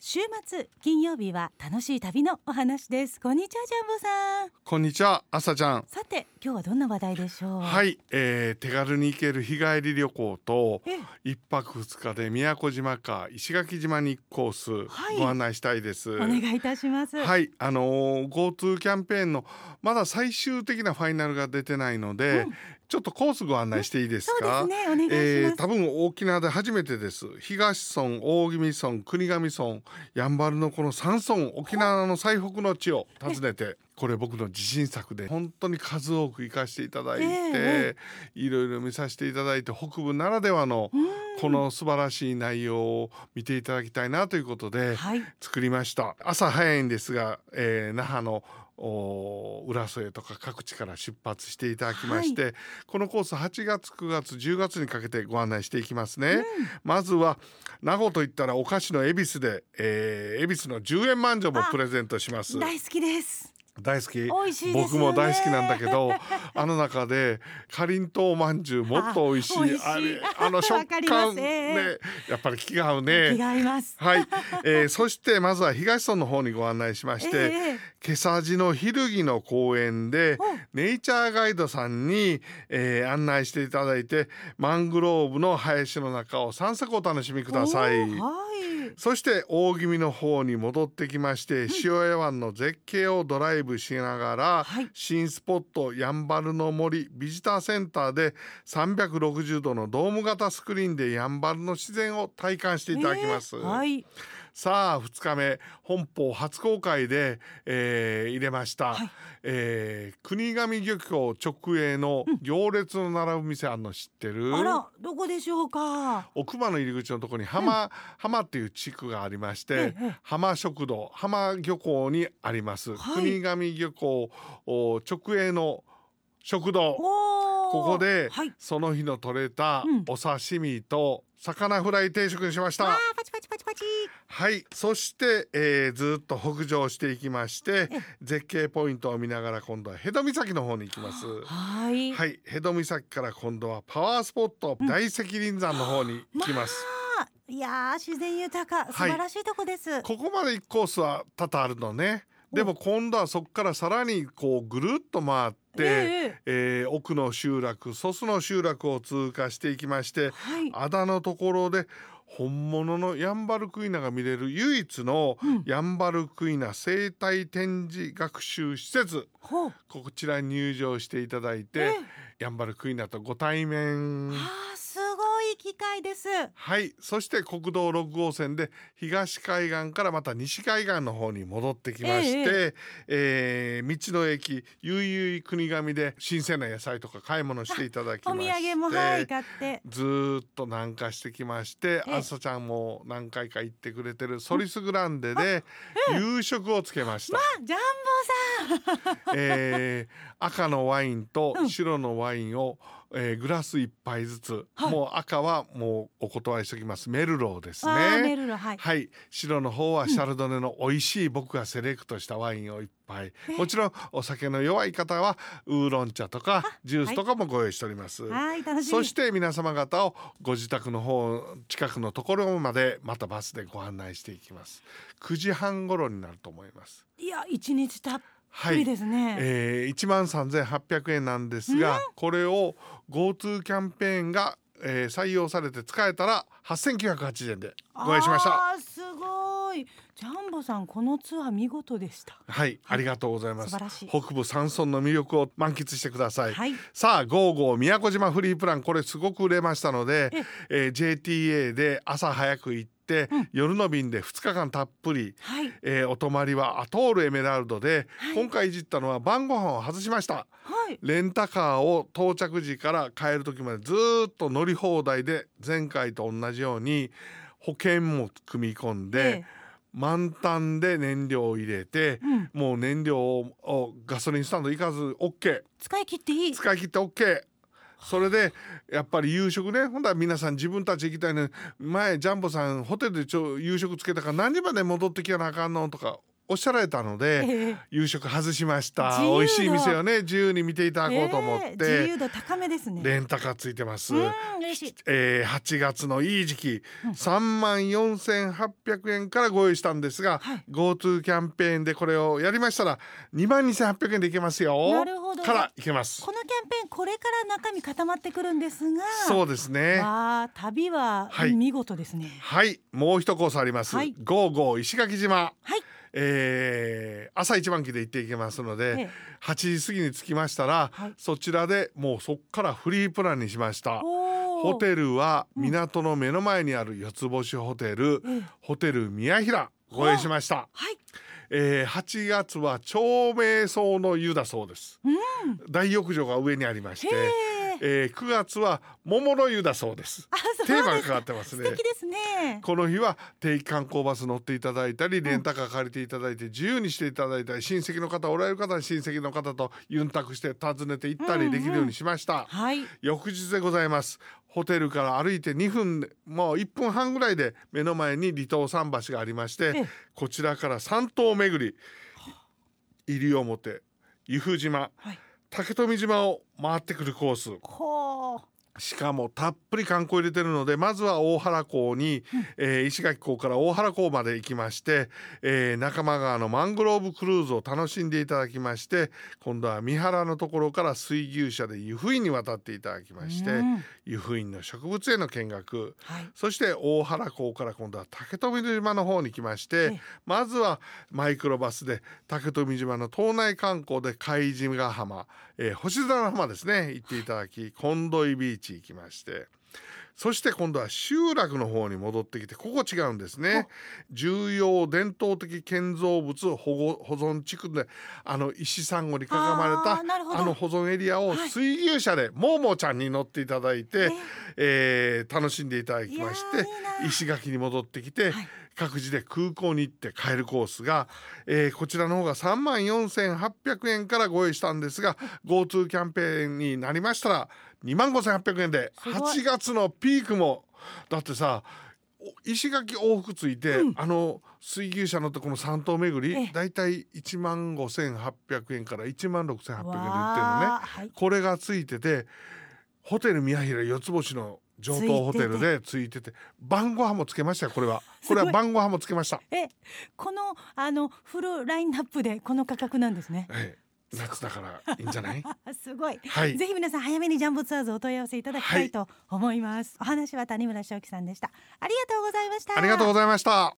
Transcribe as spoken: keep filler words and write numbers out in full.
週末金曜日は楽しい旅のお話です。こんにちは、ジャンボさん。 こんにちは、朝ちゃん。 さて今日はどんな話題でしょう。 はい、えー、手軽に行ける日帰り旅行とえ一泊二日で宮古島か石垣島に行くコース、 はい、 ご案内したいです。 お願いいたします。 はい、あのー、GoTo キャンペーンのまだ最終的なファイナルが出てないので、うん、ちょっとコースご案内していいですか。 そうですね、お願いします。 えー、多分沖縄で初めてです。東村、大宜味村、国頭村、やんばるのこのさん村、沖縄の最北の地を訪ねて、これ僕の自信作で本当に数多く行かせていただいて、えー、いろいろ見させていただいて、北部ならではのこの素晴らしい内容を見ていただきたいなということで作りました、はい、朝早いんですが、えー、那覇の浦添とか各地から出発していただきまして、はい、このコースはちがつくがつじゅうがつにかけてご案内していきますね、うん、まずは名護といったらお菓子の恵比寿で、えー、恵比寿のじゅうえんまんじょうもプレゼントします。 大好きです。 大好き、 美味しいですよね。 僕も大好きなんだけどあの中でかりんとうまんじゅうもっと美味しい、 あ, しいあれあの食感ね、やっぱり気が合うね。 気が合います、 はいえー、そしてまずは東村の方にご案内しまして、えー、今朝路の昼木の公園でネイチャーガイドさんに、えー、案内していただいて、マングローブの林の中を散策をお楽しみください。そして大宜味の方に戻ってきまして、うん、塩谷湾の絶景をドライブしながら、はい、新スポットやんばるの森ビジターセンターでさんびゃくろくじゅうどのドーム型スクリーンでやんばるの自然を体感していただきます、えーはい、さあふつかめ本邦初公開で、えー、入れました、はいえー、国頭漁協直営の行列の並ぶ店あるの知ってる、 うん、あらどこでしょうか。 奥間の入り口のところに浜、うん、浜っていう地区がありまして、ええ、浜食堂浜漁港にあります、はい、国頭漁協直営の食堂、ここで、はい、その日の取れたお刺身と魚フライ定食にしました、うん、 パチパチパチパチ。 はい、そして、えー、ずっと北上していきまして絶景ポイントを見ながら今度は辺戸岬の方に行きます。 はい、 はい、辺戸岬から今度はパワースポット、うん、大石林山の方に行きます、 まあ、いや自然豊か素晴らしいとこです、はい、 ここまで行くコースは多々あるのね。でも今度はそこからさらにこうぐるっと回って、えーえー、奥の集落蘇須の集落を通過していきまして、はい、あだのところで本物のヤンバルクイナが見れる唯一のヤンバルクイナ生態展示学習施設、うん、こちらに入場していただいて、えー、ヤンバルクイナとご対面。 機会です。 はい、そして国道ろくごうせんで東海岸からまた西海岸の方に戻ってきまして、えーえー、道の駅ゆいゆい国頭で新鮮な野菜とか買い物していただきまして、 お土産もはい買ってずっと南下してきまして、あさちゃんも何回か行ってくれてるソリスグランデで夕食をつけました、 まあ、ジャンボさん、 えー、赤のワインと白のワインを、うんえー、グラスいっぱいずつ、はい、もう赤はもうお断りしておきます。メルローですね。 メルロー、はい、 はい、白の方はシャルドネの美味しい僕がセレクトしたワインをいっぱい、うん、もちろんお酒の弱い方はウーロン茶とかジュースとかもご用意しております、 はい、楽しみ。 そして皆様方をご自宅の方近くのところまでまたバスでご案内していきます。くじはん頃になると思います。 いや一日たっぷりですね、 はいえー、いちまんさんぜんはっぴゃくえんなんですが、うん、これを GoTo キャンペーンが、えー、採用されて使えたらはっせんきゅうひゃくはちじゅうえんでご用意しました。 あーすごい。ジャンボさんこのツアー見事でした。 はい、はい、ありがとうございます。 素晴らしい。 北部山村の魅力を満喫してください、はい、さあゴーゴー宮古島フリープラン、これすごく売れましたのでえ、えー、ジェーティーエー で朝早く行って、うん、夜の便でふつかかんたっぷり、はいえー、お泊まりはアトールエメラルドで、はい、今回いじったのは晩ご飯を外しました、はい、レンタカーを到着時から帰る時までずっと乗り放題で、前回と同じように保険も組み込んで、ええ満タンで燃料を入れて、うん、もう燃料をガソリンスタンド行かず OK、 使い切っていい使い切って OK。 それでやっぱり夕食ね、ほんだら皆さん自分たち行きたいね、前ジャンボさんホテルでちょ夕食つけたから何時まで戻ってきやなあかんのとかおっしゃられたので、 えー、 夕食外しました。 美味しい店をね自由に見ていただこうと思って、 えー、自由度高めですね。 レンタカーついてます。 嬉しい。 えー、はちがつのいい時期、うん、さんまんよんせんはっぴゃくえんからご用意したんですが、はい、GoTo キャンペーンでこれをやりましたらにまんにせんはっぴゃくえんでいけますよ。 なるほど。 からいけます。 このキャンペーンこれから中身固まってくるんですが、 そうですね。 わー、旅は見事ですね。 はい、はい、もう一コースあります。はい、ゴーゴー石垣島、 はい、 えー、朝一番機で行っていけますので、ええ、はちじ過ぎに着きましたら、はい、そちらでもうそっからフリープランにしました。ホテルは港の目の前にある四つ星ホテル、うん、ホテル宮平ご用意しました。はい、えー、はちがつは長命草の湯だそうです、うん、大浴場が上にありまして、えー、くがつは桃の湯だそうです。テーマがかかってますね。 素敵ですね。 この日は定期観光バス乗っていただいたり、レンタカー借りていただいて自由にしていただいたり、親戚の方おられる方は親戚の方とユンタクして訪ねて行ったりできるようにしました、うんうん、はい、翌日でございます。ホテルから歩いてにふん、もういっぷんはんぐらいで目の前に離島桟橋がありまして、こちらからさん島巡り、西表、由布島、はい、竹富島を回ってくるコース。ほー、しかもたっぷり観光入れてるので、まずは大原港に、うん、えー、石垣港から大原港まで行きまして、えー、中間川のマングローブクルーズを楽しんでいただきまして、今度は三原のところから水牛車で湯布院に渡っていただきまして、うん、湯布院の植物園の見学、はい、そして大原港から今度は竹富島の方に来まして、まずはマイクロバスで竹富島の島内観光で貝島浜、えー、星空の浜ですね行っていただき、コンドイビーチ行きまして、そして今度は集落の方に戻ってきて、ここ違うんですね。重要伝統的建造物保護保存地区で、あの石珊瑚に囲まれた あ, あの保存エリアを水牛車でモーモーちゃんに乗っていただいて、はい、えー、楽しんでいただきまして、石垣に戻ってきて、はい、各自で空港に行って帰るコースが、えー、こちらの方がさんまんよんせんはっぴゃくえんからご用意したんですが、 GoTo キャンペーンになりましたらにまんごせんはっぴゃくえんで、はちがつのピークもだってさ、石垣往復ついて、うん、あの水牛車のとこのさん島巡りだいたいいちまんごせんはっぴゃくえんからいちまんろくせんはっぴゃくえんで売ってるのね、はい、これがついてて、ホテル宮平四つ星の上等ホテルでついてて、晩ご飯もつけましたよ。これはこれは晩ご飯もつけました。 え、このあのフルラインナップでこの価格なんですね。 ええ、夏だからいいんじゃないすごい、 はい、 ぜひ皆さん早めにジャンボツアーズお問い合わせいただきたいと思います、はい、お話は谷村正樹さんでした。ありがとうございました。 ありがとうございました。